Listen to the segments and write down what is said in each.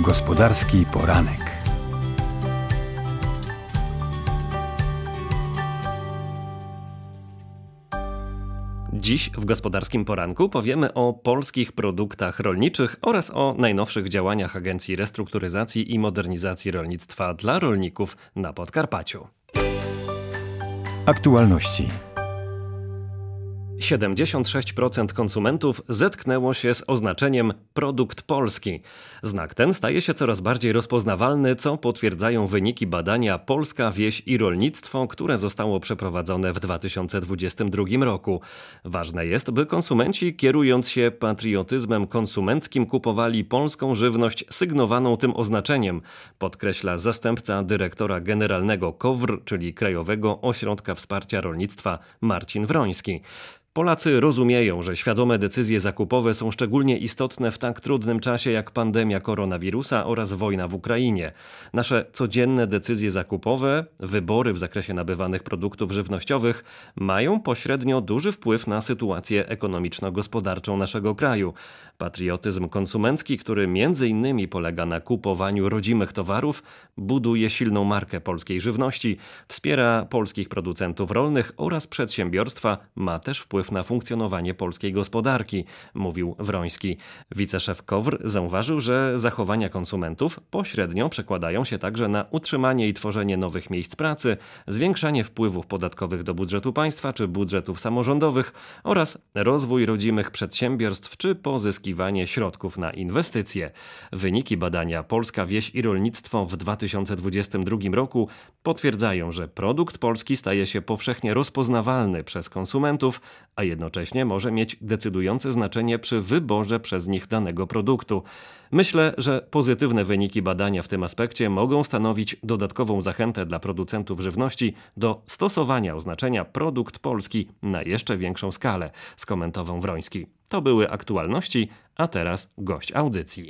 Gospodarski poranek. Dziś w Gospodarskim Poranku powiemy o polskich produktach rolniczych oraz o najnowszych działaniach Agencji Restrukturyzacji i Modernizacji Rolnictwa dla rolników na Podkarpaciu. Aktualności. 76% konsumentów zetknęło się z oznaczeniem produkt polski. Znak ten staje się coraz bardziej rozpoznawalny, co potwierdzają wyniki badania Polska Wieś i Rolnictwo, które zostało przeprowadzone w 2022 roku. Ważne jest, by konsumenci, kierując się patriotyzmem konsumenckim, kupowali polską żywność sygnowaną tym oznaczeniem, podkreśla zastępca dyrektora generalnego KOWR, czyli Krajowego Ośrodka Wsparcia Rolnictwa, Marcin Wroński. Polacy rozumieją, że świadome decyzje zakupowe są szczególnie istotne w tak trudnym czasie jak pandemia koronawirusa oraz wojna w Ukrainie. Nasze codzienne decyzje zakupowe, wybory w zakresie nabywanych produktów żywnościowych mają pośrednio duży wpływ na sytuację ekonomiczno-gospodarczą naszego kraju. Patriotyzm konsumencki, który m.in. polega na kupowaniu rodzimych towarów, buduje silną markę polskiej żywności, wspiera polskich producentów rolnych oraz przedsiębiorstwa, ma też wpływ na funkcjonowanie polskiej gospodarki, mówił Wroński. Wiceszef KOWR zauważył, że zachowania konsumentów pośrednio przekładają się także na utrzymanie i tworzenie nowych miejsc pracy, zwiększanie wpływów podatkowych do budżetu państwa czy budżetów samorządowych oraz rozwój rodzimych przedsiębiorstw czy pozyskiwanie środków na inwestycje. Wyniki badania Polska Wieś i Rolnictwo w 2022 roku potwierdzają, że produkt polski staje się powszechnie rozpoznawalny przez konsumentów, a jednocześnie może mieć decydujące znaczenie przy wyborze przez nich danego produktu. Myślę, że pozytywne wyniki badania w tym aspekcie mogą stanowić dodatkową zachętę dla producentów żywności do stosowania oznaczenia produkt polski na jeszcze większą skalę, skomentował Wroński. To były aktualności, a teraz gość audycji.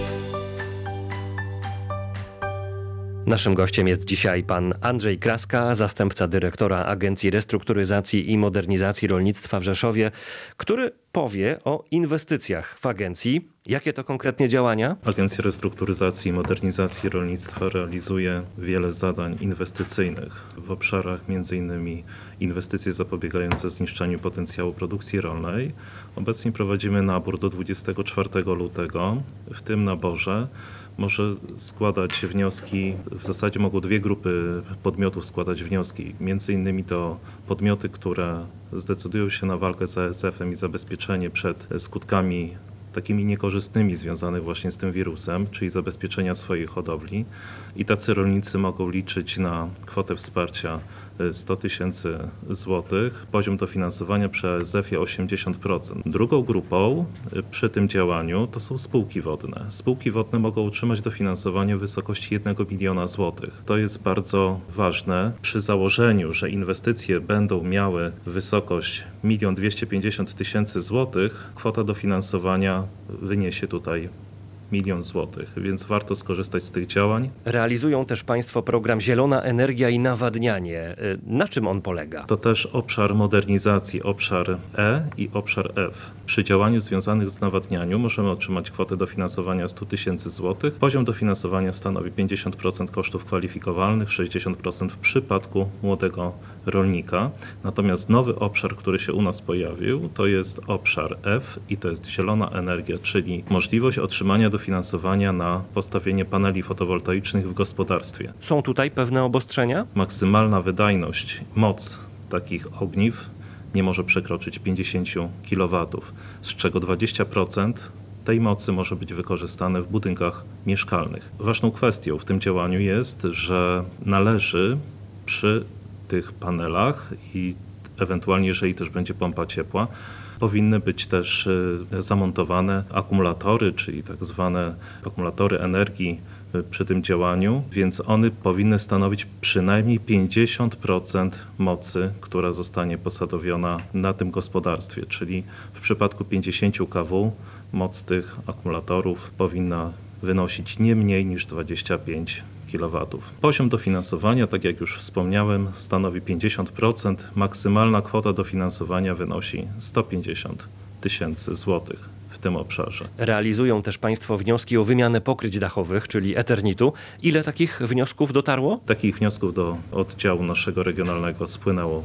Naszym gościem jest dzisiaj pan Andrzej Kraska, zastępca dyrektora Agencji Restrukturyzacji i Modernizacji Rolnictwa w Rzeszowie, który powie o inwestycjach w agencji. Jakie to konkretnie działania? Agencja Restrukturyzacji i Modernizacji Rolnictwa realizuje wiele zadań inwestycyjnych w obszarach m.in. inwestycje zapobiegające zniszczeniu potencjału produkcji rolnej. Obecnie prowadzimy nabór do 24 lutego. W tym naborze może składać wnioski, w zasadzie mogą dwie grupy podmiotów składać wnioski. Między innymi to podmioty, które zdecydują się na walkę z ASF-em i zabezpieczenie przed skutkami takimi niekorzystnymi związanych właśnie z tym wirusem, czyli zabezpieczenia swojej hodowli. I tacy rolnicy mogą liczyć na kwotę wsparcia 100 000 złotych, poziom dofinansowania przy ASF-ie 80%. Drugą grupą przy tym działaniu to są spółki wodne. Spółki wodne mogą otrzymać dofinansowanie w wysokości 1 miliona złotych. To jest bardzo ważne przy założeniu, że inwestycje będą miały wysokość 1 250 000 złotych, kwota dofinansowania wyniesie tutaj 1 000 000 złotych, więc warto skorzystać z tych działań. Realizują też Państwo program Zielona Energia i Nawadnianie. Na czym on polega? To też obszar modernizacji, obszar E i obszar F. Przy działaniu związanych z nawadnianiem możemy otrzymać kwotę dofinansowania 100 000 złotych. Poziom dofinansowania stanowi 50% kosztów kwalifikowalnych, 60% w przypadku młodego rolnika. Natomiast nowy obszar, który się u nas pojawił, to jest obszar F i to jest zielona energia, czyli możliwość otrzymania dofinansowania na postawienie paneli fotowoltaicznych w gospodarstwie. Są tutaj pewne obostrzenia? Maksymalna wydajność, moc takich ogniw nie może przekroczyć 50 kW, z czego 20% tej mocy może być wykorzystane w budynkach mieszkalnych. Ważną kwestią w tym działaniu jest, że należy przy tych panelach i ewentualnie, jeżeli też będzie pompa ciepła, powinny być też zamontowane akumulatory, czyli tak zwane akumulatory energii przy tym działaniu, więc one powinny stanowić przynajmniej 50% mocy, która zostanie posadowiona na tym gospodarstwie, czyli w przypadku 50 kW moc tych akumulatorów powinna wynosić nie mniej niż 25 kW. Poziom dofinansowania, tak jak już wspomniałem, stanowi 50%. Maksymalna kwota dofinansowania wynosi 150 000 złotych. w tym obszarze. Realizują też Państwo wnioski o wymianę pokryć dachowych, czyli Eternitu. Ile takich wniosków dotarło? Takich wniosków do oddziału naszego regionalnego spłynęło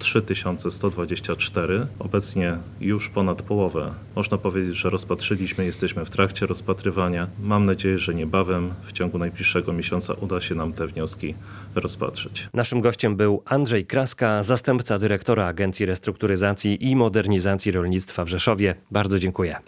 3124. Obecnie już ponad połowę. Można powiedzieć, że rozpatrzyliśmy, jesteśmy w trakcie rozpatrywania. Mam nadzieję, że niebawem, w ciągu najbliższego miesiąca uda się nam te wnioski rozpatrzyć. Naszym gościem był Andrzej Kraska, zastępca dyrektora Agencji Restrukturyzacji i Modernizacji Rolnictwa w Rzeszowie. Bardzo dziękuję.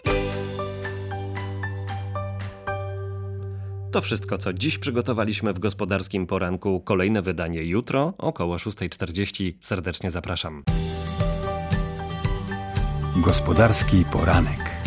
To wszystko, co dziś przygotowaliśmy w Gospodarskim Poranku. Kolejne wydanie jutro około 6:40. Serdecznie zapraszam. Gospodarski poranek.